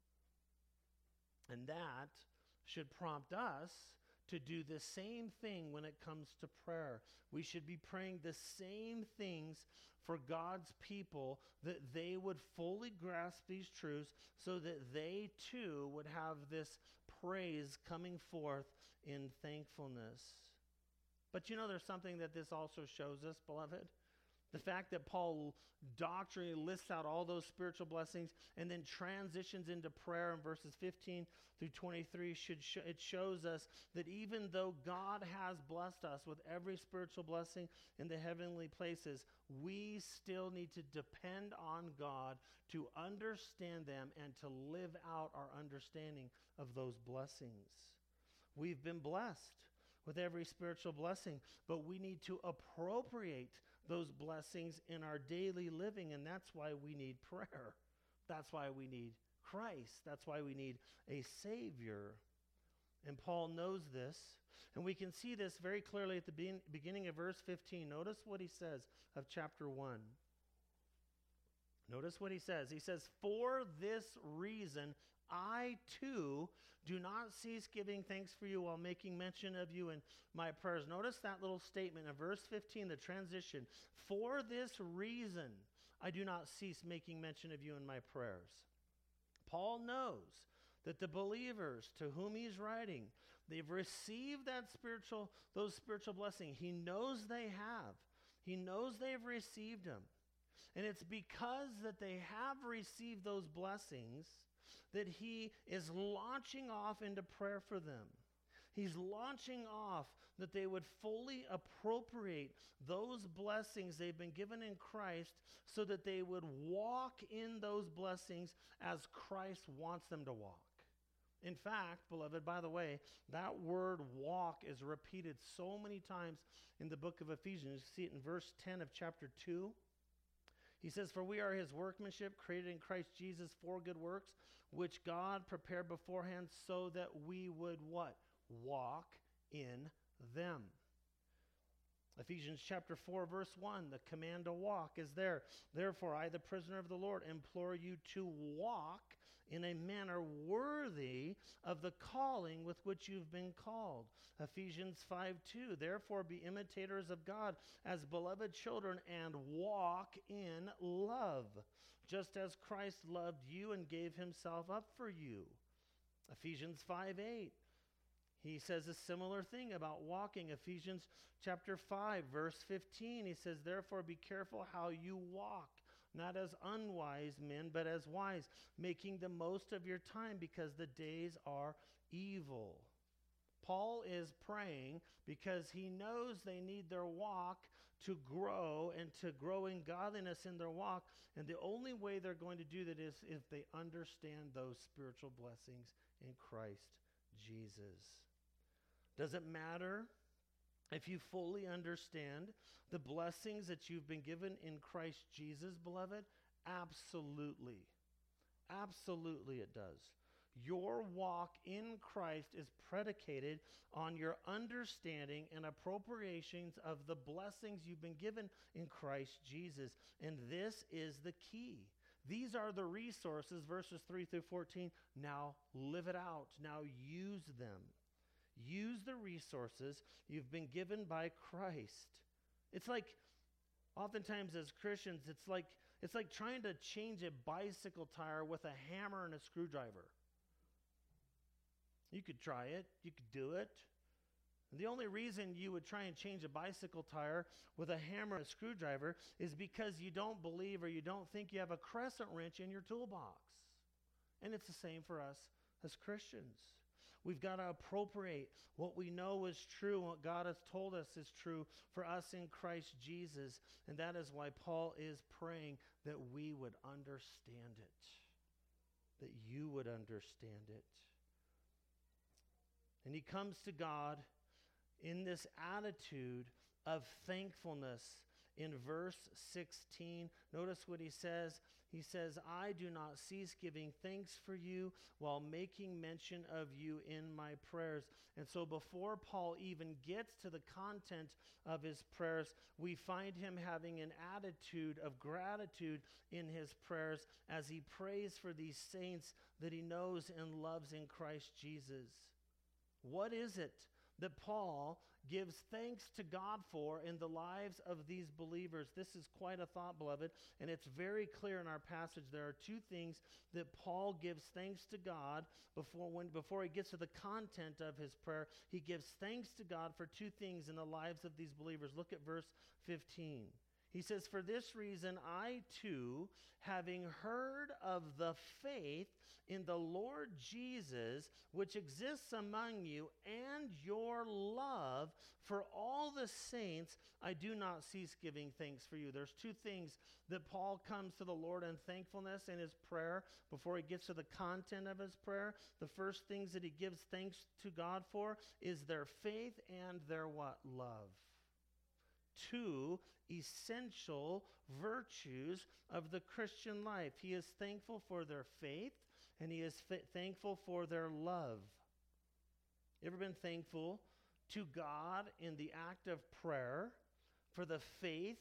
Speaker 1: And that should prompt us to do the same thing when it comes to prayer. We should be praying the same things for God's people, that they would fully grasp these truths so that they too would have this praise coming forth in thankfulness. But you know, there's something that this also shows us, beloved, The fact that Paul doctrinally lists out all those spiritual blessings and then transitions into prayer in verses fifteen through twenty-three, should sh- it shows us that even though God has blessed us with every spiritual blessing in the heavenly places, we still need to depend on God to understand them and to live out our understanding of those blessings. We've been blessed with every spiritual blessing, but we need to appropriate those blessings in our daily living, and that's why we need prayer. That's why we need Christ. That's why we need a Savior. And Paul knows this, and we can see this very clearly at the be- beginning of verse fifteen. Notice what he says of chapter one. Notice what he says. He says, "For this reason, I too do not cease giving thanks for you while making mention of you in my prayers." Notice that little statement in verse fifteen, the transition. "For this reason, I do not cease making mention of you in my prayers." Paul knows that the believers to whom he's writing, they've received that spiritual, those spiritual blessings. He knows they have. He knows they've received them. And it's because that they have received those blessings that he is launching off into prayer for them. He's launching off that they would fully appropriate those blessings they've been given in Christ so that they would walk in those blessings as Christ wants them to walk. In fact, beloved, by the way, that word walk is repeated so many times in the book of Ephesians. You see it in verse ten of chapter two. He says, "For we are his workmanship, created in Christ Jesus for good works, which God prepared beforehand so that we would" what? Walk in them. Ephesians chapter four, verse one, the command to walk is there. "Therefore, I, the prisoner of the Lord, implore you to walk in a manner worthy of the calling with which you've been called." Ephesians five two, "Therefore be imitators of God as beloved children and walk in love, just as Christ loved you and gave himself up for you." Ephesians five eight, he says a similar thing about walking. Ephesians chapter five, verse fifteen, he says, "Therefore be careful how you walk, not as unwise men, but as wise, making the most of your time because the days are evil." Paul is praying because he knows they need their walk to grow and to grow in godliness in their walk. And the only way they're going to do that is if they understand those spiritual blessings in Christ Jesus. Does it matter if you fully understand the blessings that you've been given in Christ Jesus, beloved? Absolutely. Absolutely it does. Your walk in Christ is predicated on your understanding and appropriations of the blessings you've been given in Christ Jesus. And this is the key. These are the resources, verses three through fourteen. Now live it out. Now use them. Use the resources you've been given by Christ. It's like, oftentimes as Christians, it's like it's like trying to change a bicycle tire with a hammer and a screwdriver. You could try it. You could do it. And the only reason you would try and change a bicycle tire with a hammer and a screwdriver is because you don't believe or you don't think you have a crescent wrench in your toolbox. And it's the same for us as Christians. We've got to appropriate what we know is true, what God has told us is true for us in Christ Jesus. And that is why Paul is praying that we would understand it, that you would understand it. And he comes to God in this attitude of thankfulness. In verse sixteen, notice what he says. He says, "I do not cease giving thanks for you while making mention of you in my prayers." And so before Paul even gets to the content of his prayers, we find him having an attitude of gratitude in his prayers as he prays for these saints that he knows and loves in Christ Jesus. What is it that Paul gives thanks to God for in the lives of these believers? This is quite a thought, beloved, and it's very clear in our passage. There are two things that Paul gives thanks to God before when before he gets to the content of his prayer. He gives thanks to God for two things in the lives of these believers. Look at verse fifteen. He says, for this reason, I too, having heard of the faith in the Lord Jesus, which exists among you, and your love for all the saints, I do not cease giving thanks for you. There's two things that Paul comes to the Lord in thankfulness in his prayer before he gets to the content of his prayer. The first things that he gives thanks to God for is their faith and their what? Love. Two essential virtues of the Christian life. He is thankful for their faith, and he is f- thankful for their love. You ever been thankful to God in the act of prayer for the faith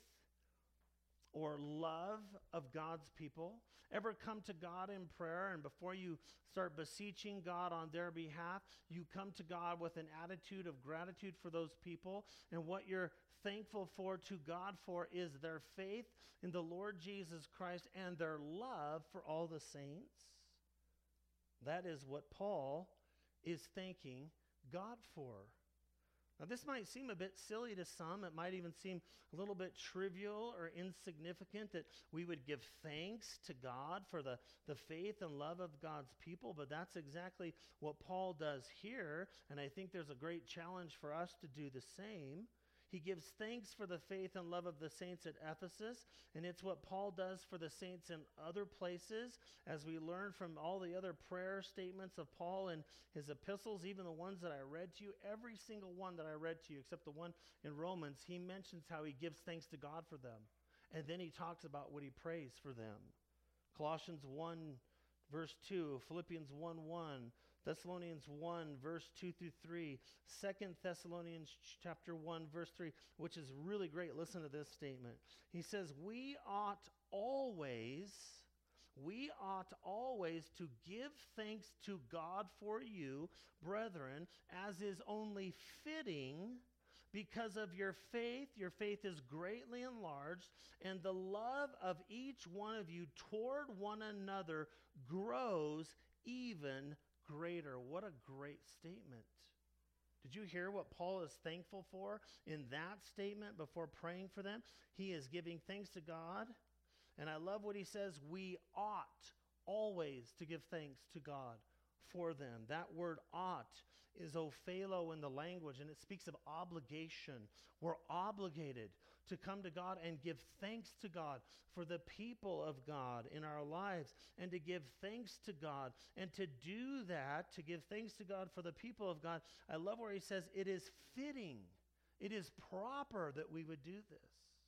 Speaker 1: or love of God's people? Ever come to God in prayer, and before you start beseeching God on their behalf, you come to God with an attitude of gratitude for those people, and what you're thankful for to God for is their faith in the Lord Jesus Christ and their love for all the saints? That is what Paul is thanking God for. Now, this might seem a bit silly to some. It might even seem a little bit trivial or insignificant that we would give thanks to God for the, the faith and love of God's people, but that's exactly what Paul does here, and I think there's a great challenge for us to do the same. He gives thanks for the faith and love of the saints at Ephesus, and it's what Paul does for the saints in other places, as we learn from all the other prayer statements of Paul in his epistles, even the ones that I read to you. Every single one that I read to you, except the one in Romans, he mentions how he gives thanks to God for them, and then he talks about what he prays for them. Colossians one, verse two, Philippians one, one, Thessalonians one, verse two through three, Second Thessalonians chapter one, verse three, which is really great. Listen to this statement. He says, we ought always, we ought always to give thanks to God for you, brethren, as is only fitting, because of your faith. Your faith is greatly enlarged, and the love of each one of you toward one another grows even greater. What a great statement. Did you hear what Paul is thankful for in that statement before praying for them? He is giving thanks to God, and I love what he says, we ought always to give thanks to God for them. That word ought is ophelo in the language, and it speaks of obligation. We're obligated to come to God and give thanks to God for the people of God in our lives, and to give thanks to God, and to do that, to give thanks to God for the people of God. I love where he says it is fitting, it is proper that we would do this.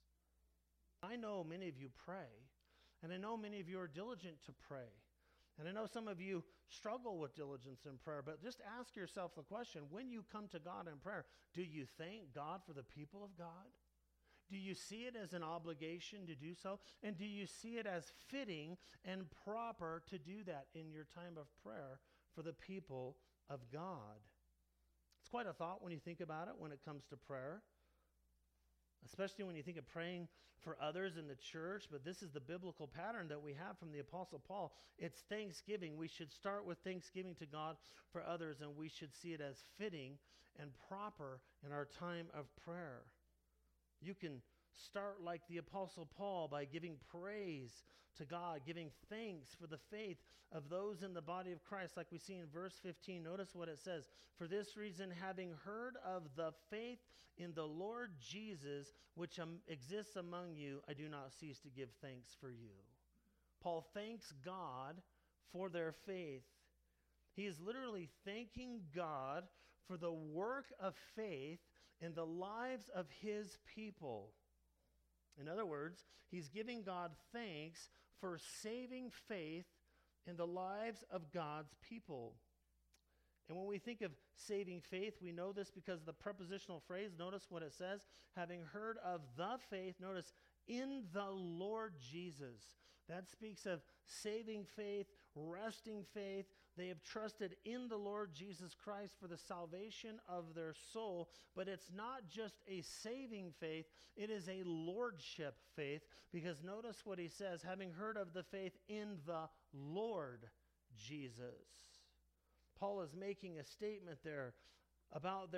Speaker 1: I know many of you pray, and I know many of you are diligent to pray. And I know some of you struggle with diligence in prayer, but just ask yourself the question, when you come to God in prayer, do you thank God for the people of God? Do you see it as an obligation to do so? And do you see it as fitting and proper to do that in your time of prayer for the people of God? It's quite a thought when you think about it when it comes to prayer, especially when you think of praying for others in the church. But this is the biblical pattern that we have from the Apostle Paul. It's thanksgiving. We should start with thanksgiving to God for others, and we should see it as fitting and proper in our time of prayer. You can start like the Apostle Paul by giving praise to God, giving thanks for the faith of those in the body of Christ, like we see in verse fifteen. Notice what it says. For this reason, having heard of the faith in the Lord Jesus, which um, exists among you, I do not cease to give thanks for you. Paul thanks God for their faith. He is literally thanking God for the work of faith in the lives of his people. In other words, he's giving God thanks for saving faith in the lives of God's people. And when we think of saving faith, we know this because of the prepositional phrase. Notice what it says. Having heard of the faith, notice, in the Lord Jesus. That speaks of saving faith, resting faith. They have trusted in the Lord Jesus Christ for the salvation of their soul. But it's not just a saving faith, it is a lordship faith. Because notice what he says, having heard of the faith in the Lord Jesus. Paul is making a statement there about their,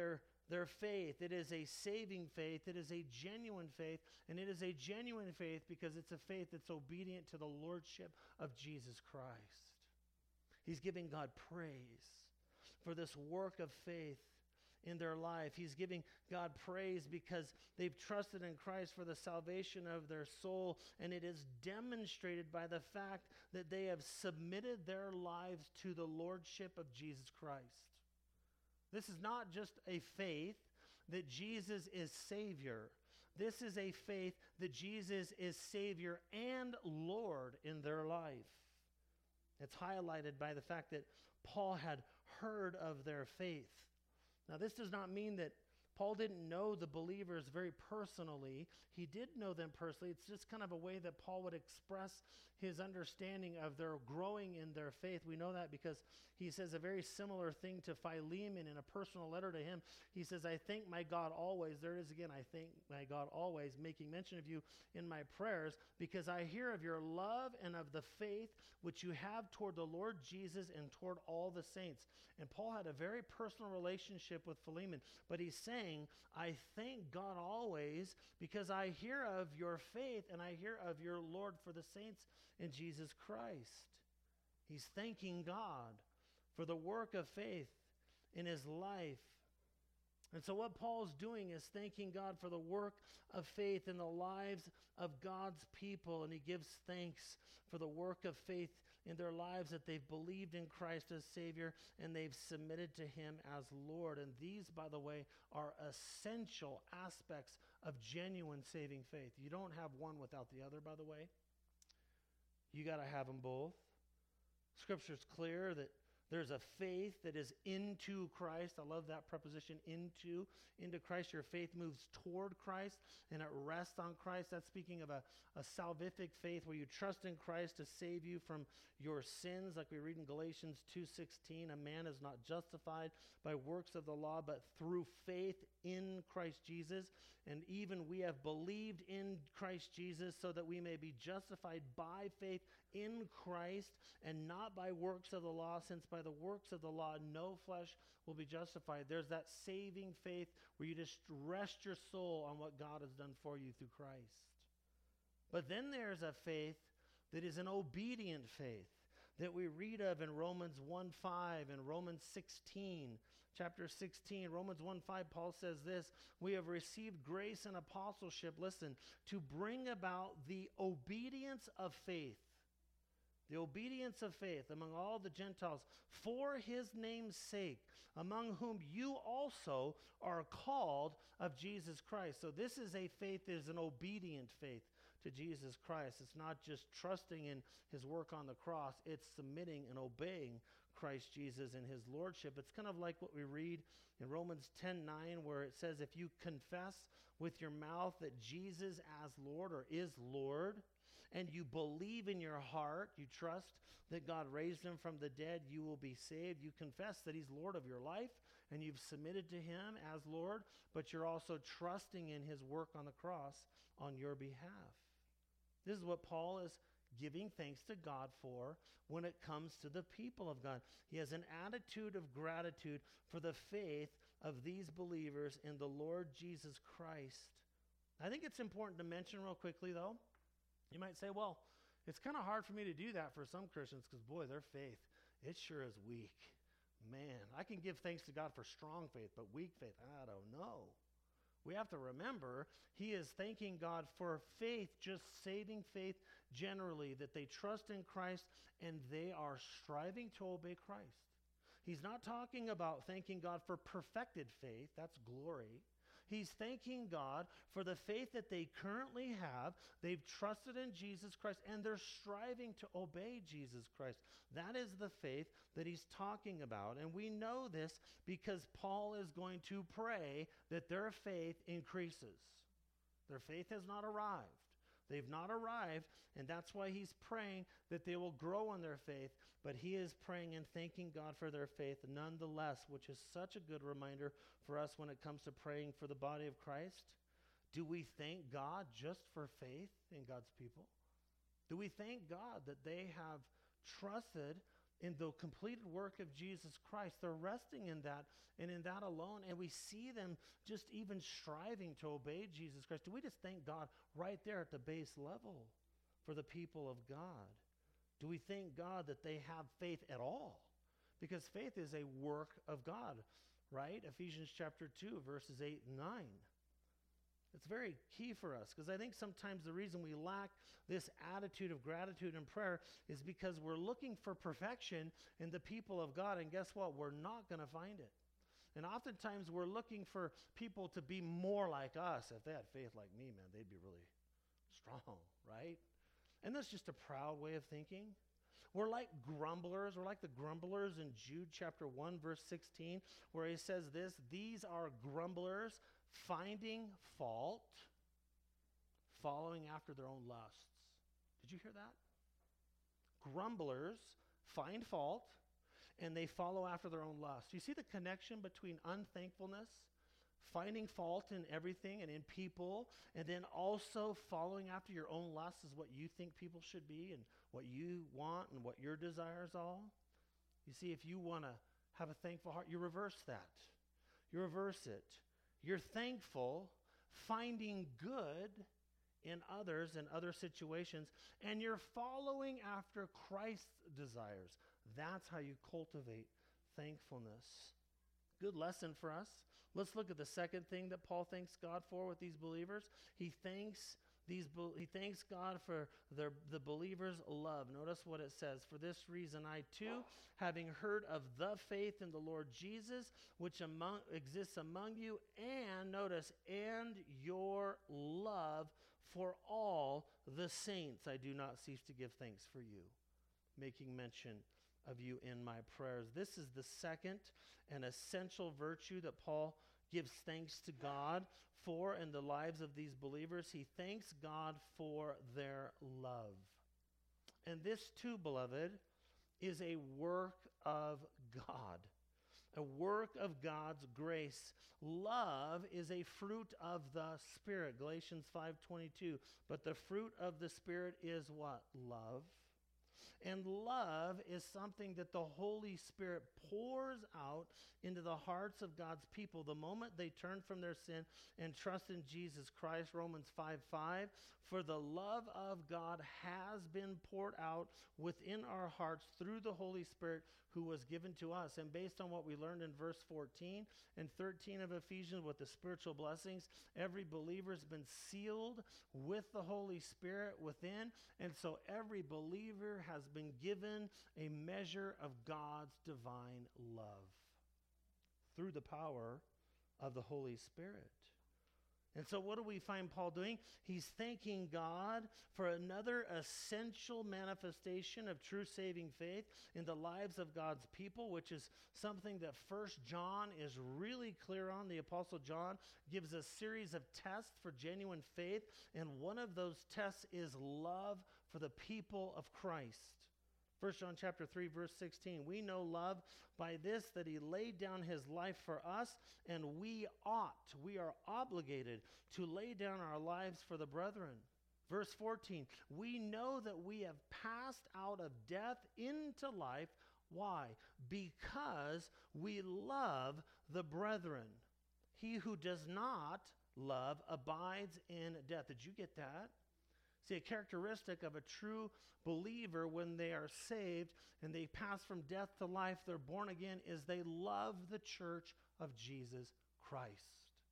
Speaker 1: their faith. It is a saving faith. It is a genuine faith. And it is a genuine faith because it's a faith that's obedient to the lordship of Jesus Christ. He's giving God praise for this work of faith in their life. He's giving God praise because they've trusted in Christ for the salvation of their soul, and it is demonstrated by the fact that they have submitted their lives to the lordship of Jesus Christ. This is not just a faith that Jesus is Savior. This is a faith that Jesus is Savior and Lord in their life. It's highlighted by the fact that Paul had heard of their faith. Now, this does not mean that Paul didn't know the believers very personally. He did know them personally. It's just kind of a way that Paul would express his understanding of their growing in their faith. We know that because he says a very similar thing to Philemon in a personal letter to him. He says, I thank my God always. There it is again, I thank my God always, making mention of you in my prayers, because I hear of your love and of the faith which you have toward the Lord Jesus and toward all the saints. And Paul had a very personal relationship with Philemon, but he's saying, I thank God always because I hear of your faith and I hear of your Lord for the saints in Jesus Christ. He's thanking God for the work of faith in his life. And so what Paul's doing is thanking God for the work of faith in the lives of God's people, and he gives thanks for the work of faith in their lives that they've believed in Christ as Savior and they've submitted to him as Lord. And these, by the way, are essential aspects of genuine saving faith. You don't have one without the other, by the way. You got to have them both. Scripture's clear that there's a faith that is into Christ. I love that preposition, into. Into Christ. Your faith moves toward Christ and it rests on Christ. That's speaking of a, a salvific faith where you trust in Christ to save you from your sins. Like we read in Galatians two sixteen, a man is not justified by works of the law, but through faith in Christ Jesus. And even we have believed in Christ Jesus so that we may be justified by faith in Christ and not by works of the law, since by the works of the law no flesh will be justified. There's that saving faith where you just rest your soul on what God has done for you through Christ. But then there's a faith that is an obedient faith that we read of in Romans one five and Romans sixteen. Chapter sixteen, Romans one five, Paul says this, we have received grace and apostleship, listen, to bring about the obedience of faith. The obedience of faith among all the Gentiles for his name's sake, among whom you also are called of Jesus Christ. So this is a faith that is an obedient faith to Jesus Christ. It's not just trusting in his work on the cross. It's submitting and obeying Christ Jesus and his lordship. It's kind of like what we read in Romans ten nine, where it says, if you confess with your mouth that Jesus as Lord or is Lord, and you believe in your heart, you trust that God raised him from the dead, you will be saved. You confess that he's Lord of your life, and you've submitted to him as Lord, but you're also trusting in his work on the cross on your behalf. This is what Paul is giving thanks to God for when it comes to the people of God. He has an attitude of gratitude for the faith of these believers in the Lord Jesus Christ. I think it's important to mention real quickly, though, you might say, well, it's kind of hard for me to do that for some Christians because, boy, their faith, it sure is weak. Man, I can give thanks to God for strong faith, but weak faith, I don't know. We have to remember he is thanking God for faith, just saving faith generally, that they trust in Christ and they are striving to obey Christ. He's not talking about thanking God for perfected faith. That's glory. He's thanking God for the faith that they currently have. They've trusted in Jesus Christ, and they're striving to obey Jesus Christ. That is the faith that he's talking about. And we know this because Paul is going to pray that their faith increases. Their faith has not arrived. They've not arrived, and that's why he's praying that they will grow in their faith. But he is praying and thanking God for their faith nonetheless, which is such a good reminder for us when it comes to praying for the body of Christ. Do we thank God just for faith in God's people? Do we thank God that they have trusted in the completed work of Jesus Christ. They're resting in that and in that alone. And we see them just even striving to obey Jesus Christ. Do we just thank God right there at the base level for the people of God? Do we thank God that they have faith at all? Because faith is a work of God, right? Ephesians chapter two, verses eight and nine. It's very key for us, because I think sometimes the reason we lack this attitude of gratitude and prayer is because we're looking for perfection in the people of God, and guess what? We're not going to find it. And oftentimes we're looking for people to be more like us. If they had faith like me, man, they'd be really strong, right? And that's just a proud way of thinking. We're like grumblers. We're like the grumblers in Jude chapter one, verse sixteen, where he says this: these are grumblers, finding fault, following after their own lusts. Did you hear that? Grumblers find fault, and they follow after their own lusts. You see the connection between unthankfulness, finding fault in everything and in people, and then also following after your own lusts is what you think people should be and what you want and what your desires are? You see, if you want to have a thankful heart, you reverse that. You reverse it. You're thankful, finding good in others and other situations, and you're following after Christ's desires. That's how you cultivate thankfulness. Good lesson for us. Let's look at the second thing that Paul thanks God for with these believers. He thanks these he thanks God for their, the believers' love. Notice what it says. For this reason, I too, having heard of the faith in the Lord Jesus, which among, exists among you, and notice, and your love for all the saints, I do not cease to give thanks for you, making mention of you in my prayers. This is the second and essential virtue that Paul gives thanks to God for in the lives of these believers. He thanks God for their love. And this too, beloved, is a work of God, a work of God's grace. Love is a fruit of the Spirit, Galatians five twenty-two. But the fruit of the Spirit is what? Love. And love is something that the Holy Spirit pours out into the hearts of God's people the moment they turn from their sin and trust in Jesus Christ, Romans five five. For the love of God has been poured out within our hearts through the Holy Spirit who was given to us. And based on what we learned in verse fourteen and thirteen of Ephesians with the spiritual blessings, every believer has been sealed with the Holy Spirit within. And so every believer has been given a measure of God's divine love through the power of the Holy Spirit. And so what do we find Paul doing? He's thanking God for another essential manifestation of true saving faith in the lives of God's people, which is something that First John is really clear on. The Apostle John gives a series of tests for genuine faith, and one of those tests is love for the people of Christ. First John chapter three, verse sixteen, we know love by this, that he laid down his life for us, and we ought, we are obligated to lay down our lives for the brethren. Verse fourteen, we know that we have passed out of death into life. Why? Because we love the brethren. He who does not love abides in death. Did you get that? See, a characteristic of a true believer when they are saved and they pass from death to life, they're born again, is they love the church of Jesus Christ.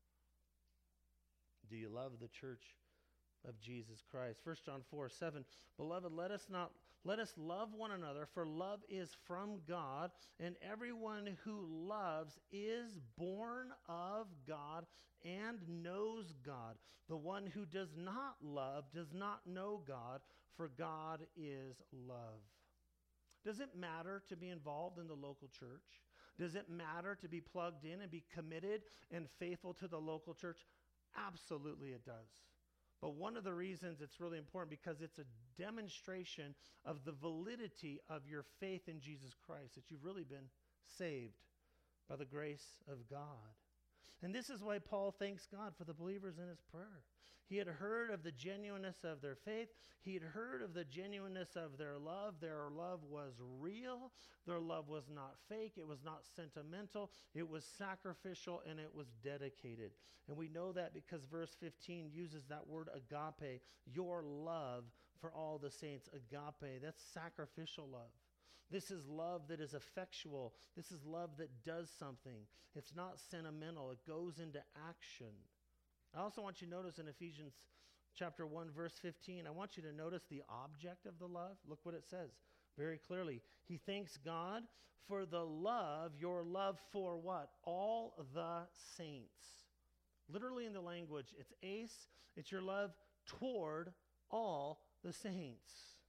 Speaker 1: Do you love the church of Jesus Christ? First John four seven, beloved, let us not let us love one another, for love is from God, and everyone who loves is born of God and knows God. The one who does not love does not know God, for God is love. Does it matter to be involved in the local church? Does it matter to be plugged in and be committed and faithful to the local church? Absolutely it does. But one of the reasons it's really important, because it's a demonstration of the validity of your faith in Jesus Christ, that you've really been saved by the grace of God. And this is why Paul thanks God for the believers in his prayer. He had heard of the genuineness of their faith. He had heard of the genuineness of their love. Their love was real. Their love was not fake. It was not sentimental. It was sacrificial, and it was dedicated. And we know that because verse fifteen uses that word agape, your love for all the saints. Agape, that's sacrificial love. This is love that is effectual. This is love that does something. It's not sentimental. It goes into action. I also want you to notice in Ephesians chapter one, verse fifteen, I want you to notice the object of the love. Look what it says very clearly. He thanks God for the love, your love for what? All the saints. Literally in the language, it's ace. It's your love toward all the saints.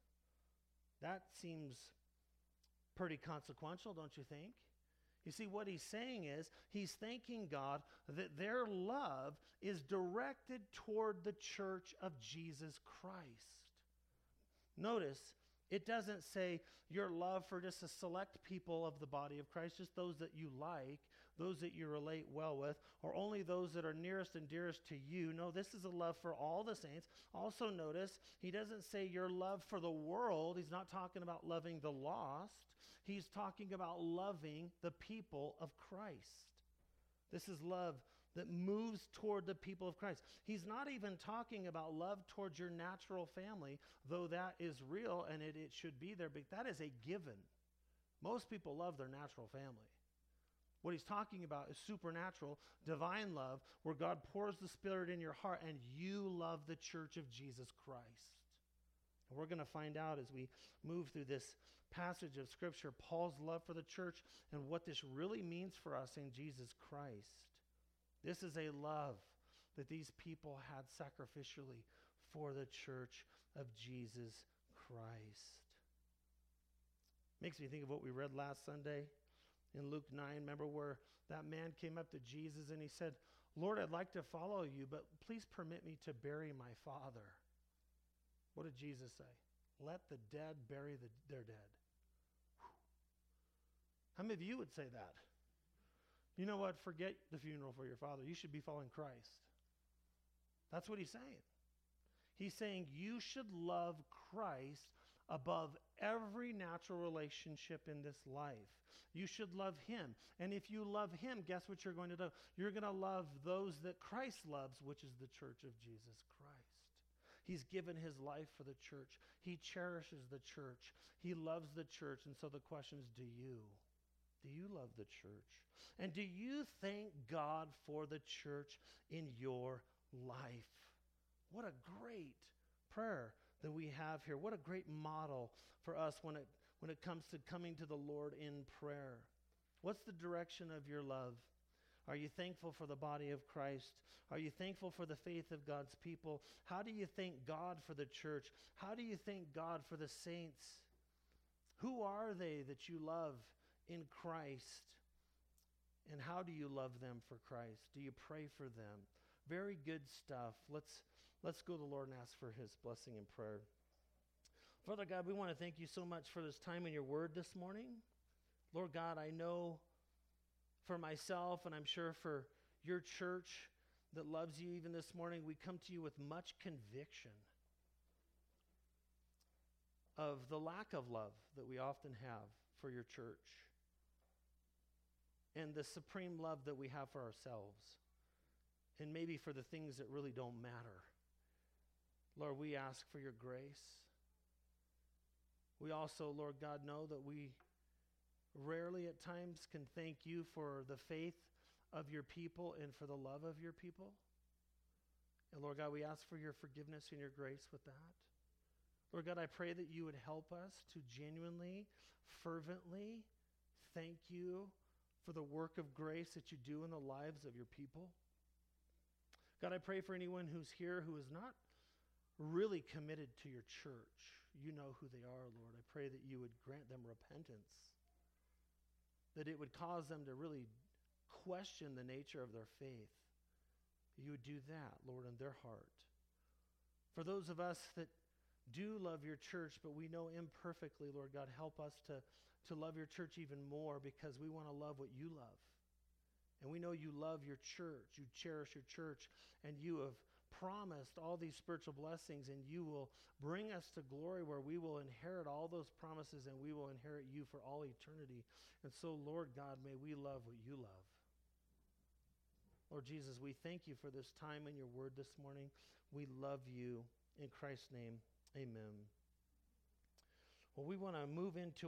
Speaker 1: That seems pretty consequential, don't you think? You see, what he's saying is he's thanking God that their love is directed toward the church of Jesus Christ. Notice, it doesn't say your love for just a select people of the body of Christ, just those that you like, those that you relate well with, or only those that are nearest and dearest to you. No, this is a love for all the saints. Also notice, he doesn't say your love for the world. He's not talking about loving the lost. He's talking about loving the people of Christ. This is love that moves toward the people of Christ. He's not even talking about love towards your natural family, though that is real and it, it should be there, but that is a given. Most people love their natural family. What he's talking about is supernatural, divine love, where God pours the Spirit in your heart and you love the church of Jesus Christ. And we're going to find out as we move through this passage of Scripture, Paul's love for the church and what this really means for us in Jesus Christ. This is a love that these people had sacrificially for the church of Jesus Christ. Makes me think of what we read last Sunday in Luke nine. Remember where that man came up to Jesus and he said, Lord, I'd like to follow you, but please permit me to bury my father. What did Jesus say? Let the dead bury the, their dead. Whew. How many of you would say that? You know what? Forget the funeral for your father. You should be following Christ. That's what he's saying. He's saying you should love Christ above every natural relationship in this life. You should love him. And if you love him, guess what you're going to do? You're going to love those that Christ loves, which is the church of Jesus Christ. He's given his life for the church. He cherishes the church. He loves the church. And so the question is, do you? Do you love the church? And do you thank God for the church in your life? What a great prayer that we have here. What a great model for us when it when it comes to coming to the Lord in prayer. What's the direction of your love? Are you thankful for the body of Christ? Are you thankful for the faith of God's people? How do you thank God for the church? How do you thank God for the saints? Who are they that you love in Christ? And how do you love them for Christ? Do you pray for them? Very good stuff. Let's let's go to the Lord and ask for his blessing and prayer. Father God, we want to thank you so much for this time in your word this morning. Lord God, I know for myself, and I'm sure for your church that loves you even this morning, we come to you with much conviction of the lack of love that we often have for your church and the supreme love that we have for ourselves and maybe for the things that really don't matter. Lord, we ask for your grace. We also, Lord God, know that we rarely at times can thank you for the faith of your people and for the love of your people. And Lord God, we ask for your forgiveness and your grace with that. Lord God, I pray that you would help us to genuinely, fervently thank you for the work of grace that you do in the lives of your people. God, I pray for anyone who's here who is not really committed to your church. You know who they are, Lord. I pray that you would grant them repentance, that it would cause them to really question the nature of their faith. You would do that, Lord, in their heart. For those of us that do love your church, but we know imperfectly, Lord God, help us to, to love your church even more because we want to love what you love. And we know you love your church. You cherish your church, and you have promised all these spiritual blessings, and you will bring us to glory where we will inherit all those promises and we will inherit you for all eternity. And so, Lord God, may we love what you love. Lord Jesus, we thank you for this time in your word this morning. We love you. In Christ's name, amen. Well, we want to move into